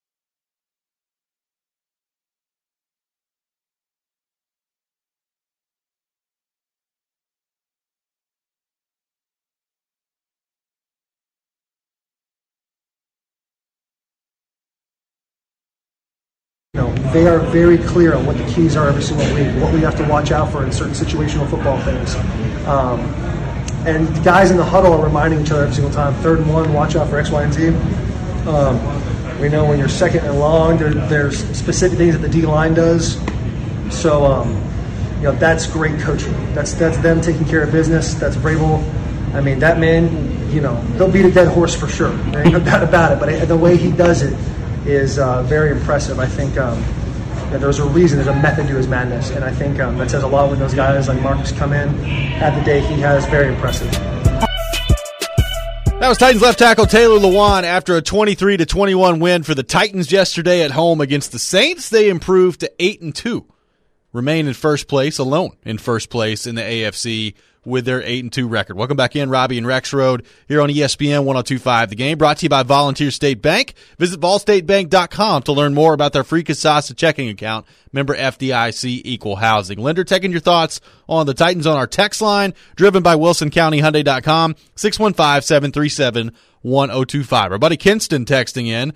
[SPEAKER 7] They are very clear on what the keys are every single week, what we have to watch out for in certain situational football things. And the guys in the huddle are reminding each other every single time, 3rd and 1, watch out for X, Y, and Z. We know when you're 2nd and long, there's specific things that the D-line does. So, that's great coaching. That's them taking care of business. That's Vrabel. I mean, that man, he'll beat a dead horse for sure. There ain't no doubt about it. But the way he does it is very impressive. I think there's a reason, there's a method to his madness, and I think that says a lot when those guys like Marcus come in, have the day he has. Very impressive.
[SPEAKER 4] That was Titans left tackle Taylor Lewan after a 23-21 win for the Titans yesterday at home against the Saints. They improved to 8-2, remain in first place, alone in first place in the AFC with their 8-2 record. Welcome back in, Robbie and Rex Road here on ESPN 102.5 The Game, brought to you by Volunteer State Bank. Visit volstatebank.com to learn more about their free Kasasa checking account. Member FDIC, equal housing. Lender, taking your thoughts on the Titans on our text line, driven by WilsonCountyHyundai.com, 615-737-1025. Our buddy Kinston texting in.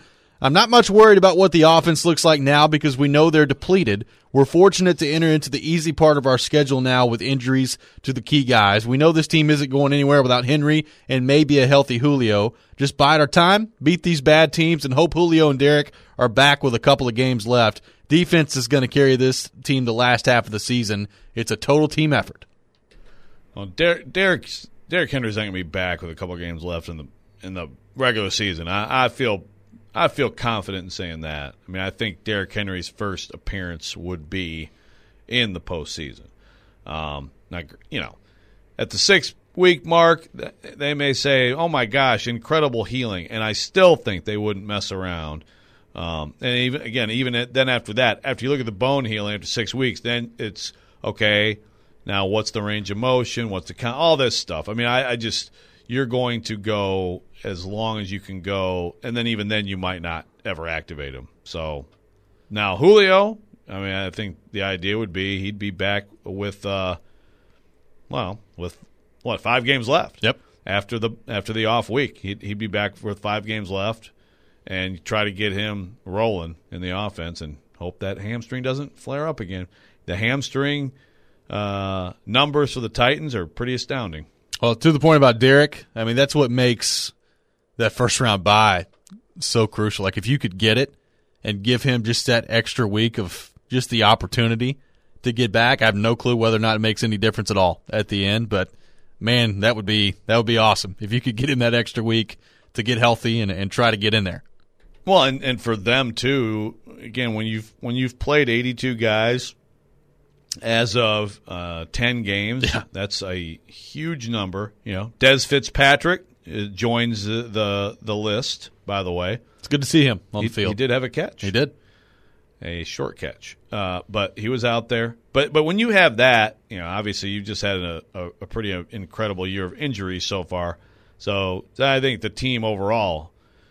[SPEAKER 4] I'm not much worried about what the offense looks like now because we know they're depleted. We're fortunate to enter into the easy part of our schedule now with injuries to the key guys. We know this team isn't going anywhere without Henry and maybe a healthy Julio. Just bide our time, beat these bad teams, and hope Julio and Derek are back with a couple of games left. Defense is going to carry this team the last half of the season. It's a total team effort.
[SPEAKER 5] Well, Derek Henry's not going to be back with a couple of games left in the regular season. I feel confident in saying that. I mean, I think Derrick Henry's first appearance would be in the postseason. At the 6-week mark, they may say, "Oh my gosh, incredible healing," and I still think they wouldn't mess around. And even then after that, after you look at the bone healing after 6 weeks, then it's okay. Now, what's the range of motion? What's the count? All this stuff. I mean, I just you're going to go as long as you can go, and then even then you might not ever activate him. So now Julio, I mean, I think the idea would be he'd be back with 5 games left.
[SPEAKER 4] Yep.
[SPEAKER 5] After the off week, he'd be back with 5 games left, and try to get him rolling in the offense, and hope that hamstring doesn't flare up again. The hamstring numbers for the Titans are pretty astounding.
[SPEAKER 4] Well, to the point about Derek, I mean, that's what makes that first-round bye so crucial. Like, if you could get it and give him just that extra week of just the opportunity to get back, I have no clue whether or not it makes any difference at all at the end. But, man, that would be awesome if you could get him that extra week to get healthy and try to get in there.
[SPEAKER 5] Well, and for them, too, again, when you've played 82 guys as of 10 games, that's a huge number. Dez Fitzpatrick joins the list, by the way.
[SPEAKER 4] It's good to see him on the field.
[SPEAKER 5] He did have a catch.
[SPEAKER 4] He did.
[SPEAKER 5] A short catch. But he was out there. But when you have that, obviously you've just had a pretty incredible year of injuries so far. So I think the team overall,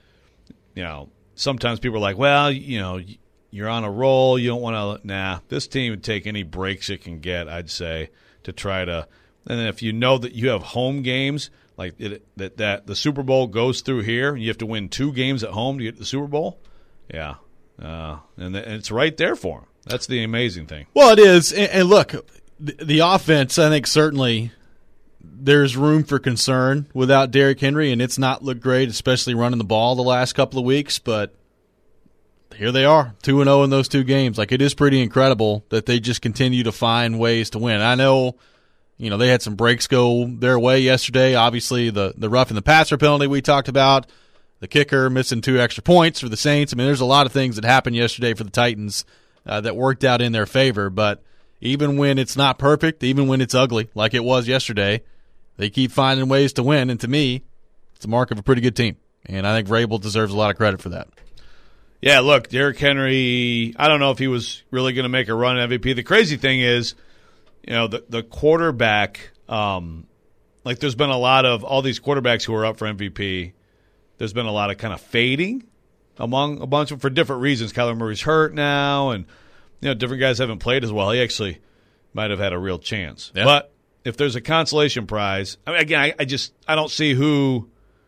[SPEAKER 5] sometimes people are like, well, you're on a roll. You don't want to – nah, this team would take any breaks it can get, I'd say, to try to – and then if you know that you have home games, like that the Super Bowl goes through here, and you have to win 2 games at home to get the Super Bowl, yeah. And it's right there for them. That's the amazing thing.
[SPEAKER 4] Well, it is. And look, the offense, I think certainly there's room for concern without Derrick Henry, and it's not looked great, especially running the ball the last couple of weeks, but here they are, 2-0 in those 2 games. Like, it is pretty incredible that they just continue to find ways to win. I know, they had some breaks go their way yesterday. Obviously, the roughing the passer penalty we talked about, the kicker missing 2 extra points for the Saints. I mean, there's a lot of things that happened yesterday for the Titans that worked out in their favor. But even when it's not perfect, even when it's ugly like it was yesterday, they keep finding ways to win. And to me, it's a mark of a pretty good team. And I think Vrabel deserves a lot of credit for that.
[SPEAKER 5] Yeah, look, Derrick Henry, I don't know if he was really going to make a run at MVP. The crazy thing is, the quarterback, like there's been a lot of all these quarterbacks who are up for MVP, there's been a lot of kind of fading among a bunch of them for different reasons. Kyler Murray's hurt now, and different guys haven't played as well. He actually might have had a real chance. Yeah. But if there's a consolation prize, I mean, again, I don't see who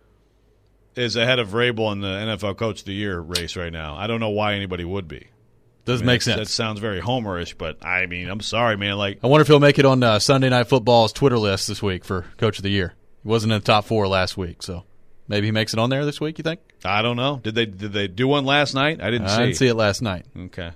[SPEAKER 5] is ahead of Vrabel in the NFL Coach of the Year race right now. I don't know why anybody would be.
[SPEAKER 4] Doesn't make sense.
[SPEAKER 5] That sounds very homerish, but I mean, I'm sorry, man. Like,
[SPEAKER 4] I wonder if he'll make it on Sunday Night Football's Twitter list this week for Coach of the Year. He wasn't in the top 4 last week, so maybe he makes it on there this week, you think?
[SPEAKER 5] I don't know. Did they do one last night? I didn't see
[SPEAKER 4] it last night.
[SPEAKER 5] Okay.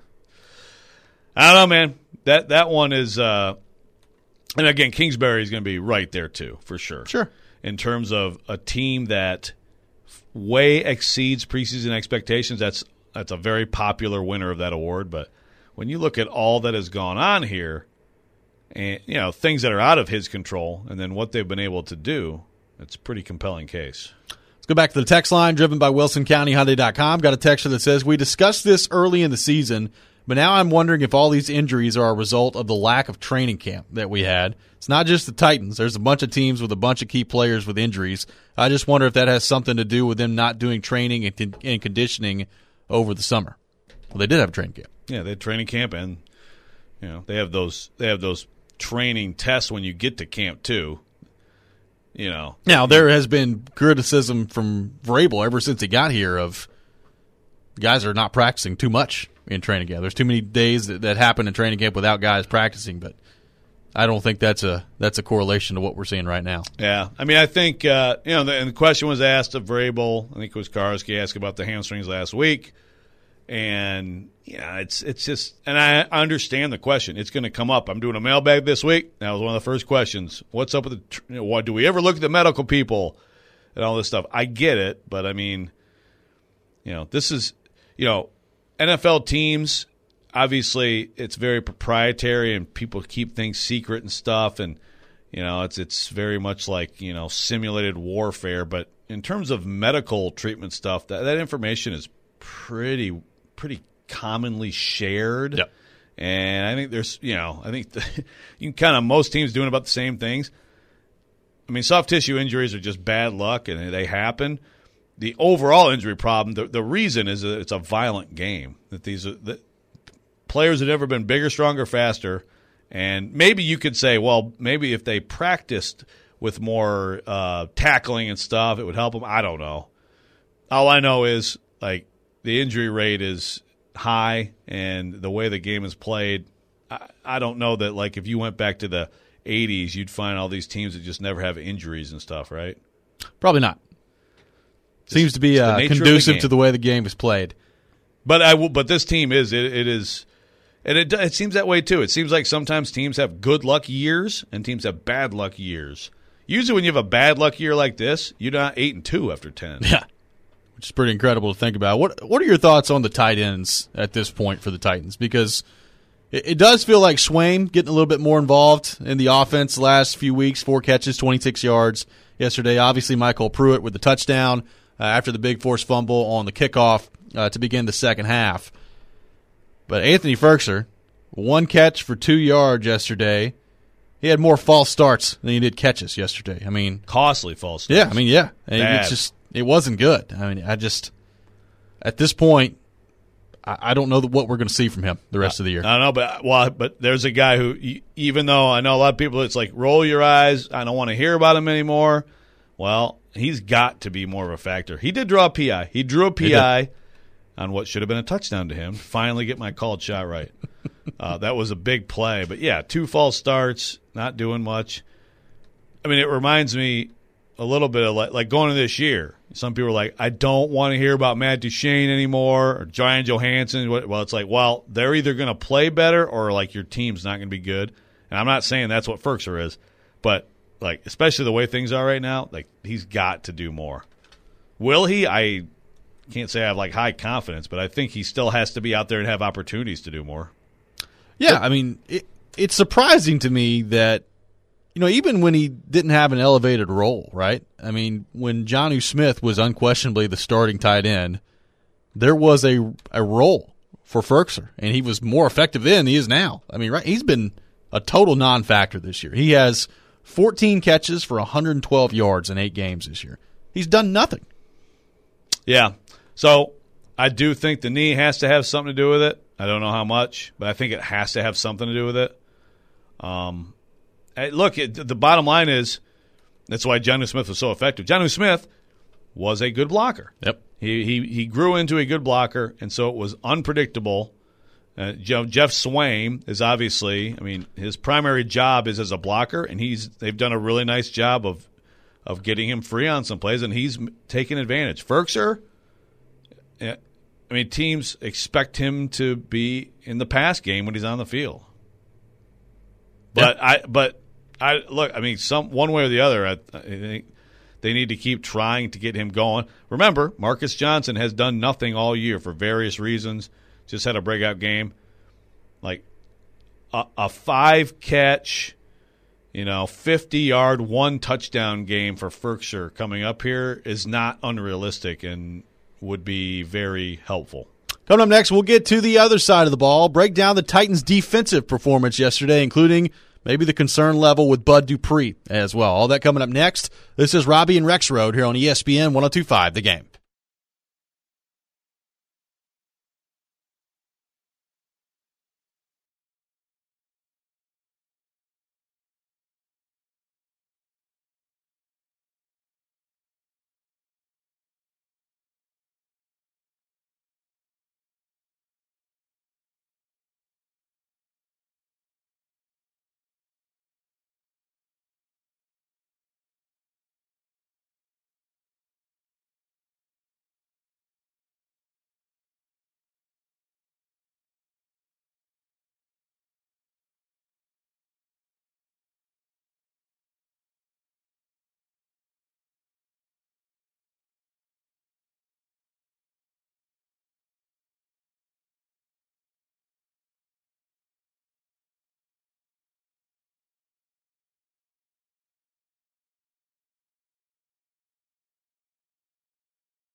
[SPEAKER 5] I don't know, man. That one is and again, Kingsbury is going to be right there too, for sure.
[SPEAKER 4] Sure.
[SPEAKER 5] In terms of a team that way exceeds preseason expectations, that's a very popular winner of that award. But when you look at all that has gone on here, and things that are out of his control, and then what they've been able to do, it's a pretty compelling case.
[SPEAKER 4] Let's go back to the text line driven by WilsonCountyHyundai.com. Got a texter that says, we discussed this early in the season, but now I'm wondering if all these injuries are a result of the lack of training camp that we had. It's not just the Titans. There's a bunch of teams with a bunch of key players with injuries. I just wonder if that has something to do with them not doing training and conditioning over the summer. Well, they did have a training camp.
[SPEAKER 5] Yeah, they had training camp, and they have those training tests when you get to camp too. Now
[SPEAKER 4] there has been criticism from Vrabel ever since he got here of guys are not practicing too much in training camp. There's too many days that happen in training camp without guys practicing, but I don't think that's a correlation to what we're seeing right now.
[SPEAKER 5] Yeah, I mean, I think and the question was asked of Vrabel. I think it was Karski asked about the hamstrings last week, and it's just, and I understand the question. It's going to come up. I'm doing a mailbag this week. That was one of the first questions. What's up with what do we ever look at the medical people and all this stuff? I get it, but I mean, this is NFL teams. Obviously, it's very proprietary, and people keep things secret and stuff, and it's very much like simulated warfare. But in terms of medical treatment stuff, that information is pretty commonly shared.
[SPEAKER 4] Yep.
[SPEAKER 5] And I think there's I think you can kind of most teams doing about the same things. I mean, soft tissue injuries are just bad luck, and they happen. The overall injury problem, the reason is that it's a violent game. That these are players have never been bigger, stronger, faster, and maybe you could say, well, maybe if they practiced with more tackling and stuff, it would help them. I don't know. All I know is the injury rate is high, and the way the game is played, I don't know that if you went back to the 80s, you'd find all these teams that just never have injuries and stuff, right?
[SPEAKER 4] Probably not. Seems to be conducive to the way the game is played.
[SPEAKER 5] But this team is and it seems that way too. It seems like sometimes teams have good luck years and teams have bad luck years. Usually, when you have a bad luck year like this, you're not 8-2 after 10.
[SPEAKER 4] Yeah, which is pretty incredible to think about. What are your thoughts on the tight ends at this point for the Titans? Because it does feel like Swaim getting a little bit more involved in the offense the last few weeks. 4 catches, 26 yards yesterday. Obviously, Michael Pruitt with the touchdown after the big forced fumble on the kickoff to begin the second half. But Anthony Firkser, 1 catch for 2 yards yesterday. He had more false starts than he did catches yesterday. I mean,
[SPEAKER 5] costly false starts.
[SPEAKER 4] Yeah, I mean, yeah. It wasn't good. I mean, at this point, I don't know what we're going to see from him the rest of the year.
[SPEAKER 5] I don't know, but there's a guy who, even though I know a lot of people, it's like, roll your eyes, I don't want to hear about him anymore. Well, he's got to be more of a factor. He did draw a PI. He drew a PI on what should have been a touchdown to him. Finally get my called shot right. That was a big play. But, 2 false starts, not doing much. I mean, it reminds me a little bit of like going into this year. Some people are like, I don't want to hear about Matt Duchene anymore or Brian Johansson. Well, it's like, well, they're either going to play better or your team's not going to be good. And I'm not saying that's what Firkser is, but especially the way things are right now, he's got to do more. Will he? I can't say I have high confidence, but I think he still has to be out there and have opportunities to do more.
[SPEAKER 4] Yeah, I mean, it's surprising to me that, even when he didn't have an elevated role, right? I mean, when Jonnu Smith was unquestionably the starting tight end, there was a role for Firkser, and he was more effective then than he is now. I mean, right? He's been a total non-factor this year. He has 14 catches for 112 yards in 8 games this year. He's done nothing.
[SPEAKER 5] Yeah. So I do think the knee has to have something to do with it. I don't know how much, but I think it has to have something to do with it. Look, the bottom line is that's why Jonnu Smith was so effective. Jonnu Smith was a good blocker.
[SPEAKER 4] Yep.
[SPEAKER 5] He grew into a good blocker, and so it was unpredictable. Jeff Swaim is obviously, I mean, his primary job is as a blocker, and they've done a really nice job of getting him free on some plays, and he's taking advantage. Firkser, I mean, teams expect him to be in the pass game when he's on the field. But look, I mean, one way or the other, I think they need to keep trying to get him going. Remember, Marcus Johnson has done nothing all year for various reasons. Just had a breakout game. Like a 5-catch, 50-yard, 1 touchdown game for Firkser coming up here is not unrealistic and would be very helpful.
[SPEAKER 4] Coming up next, we'll get to the other side of the ball, break down the Titans' defensive performance yesterday, including maybe the concern level with Bud Dupree as well. All that coming up next. This is Robbie and Rexrode here on ESPN 102.5 The Game.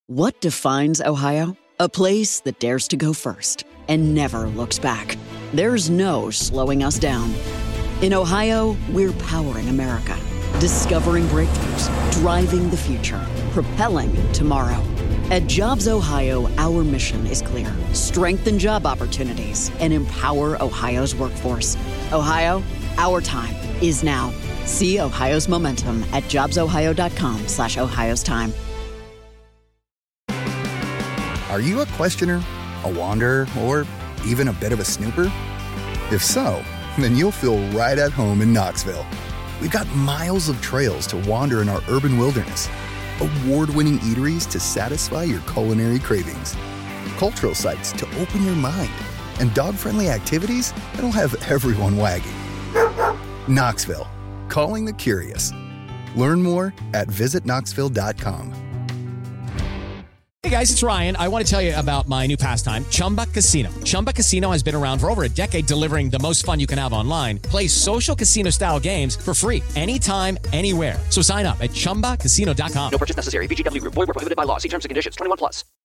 [SPEAKER 8] What defines Ohio? A place that dares to go first and never looks back. There's no slowing us down. In Ohio, we're powering America, discovering breakthroughs, driving the future, propelling tomorrow. At Jobs Ohio, our mission is clear. Strengthen job opportunities and empower Ohio's workforce. Ohio, our time is now. See Ohio's momentum at jobsohio.com/Ohio's time.
[SPEAKER 1] Are you a questioner, a wanderer, or even a bit of a snooper? If so, then you'll feel right at home in Knoxville. We've got miles of trails to wander in our urban wilderness, award-winning eateries to satisfy your culinary cravings, cultural sites to open your mind, and dog-friendly activities that'll have everyone wagging. Knoxville, calling the curious. Learn more at visitknoxville.com.
[SPEAKER 2] Hey guys, it's Ryan. I want to tell you about my new pastime, Chumba Casino. Chumba Casino has been around for over a decade, delivering the most fun you can have online. Play social casino-style games for free anytime, anywhere. So sign up at ChumbaCasino.com.
[SPEAKER 3] No purchase necessary. VGW Group. Void where prohibited by law. See terms and conditions. 21+.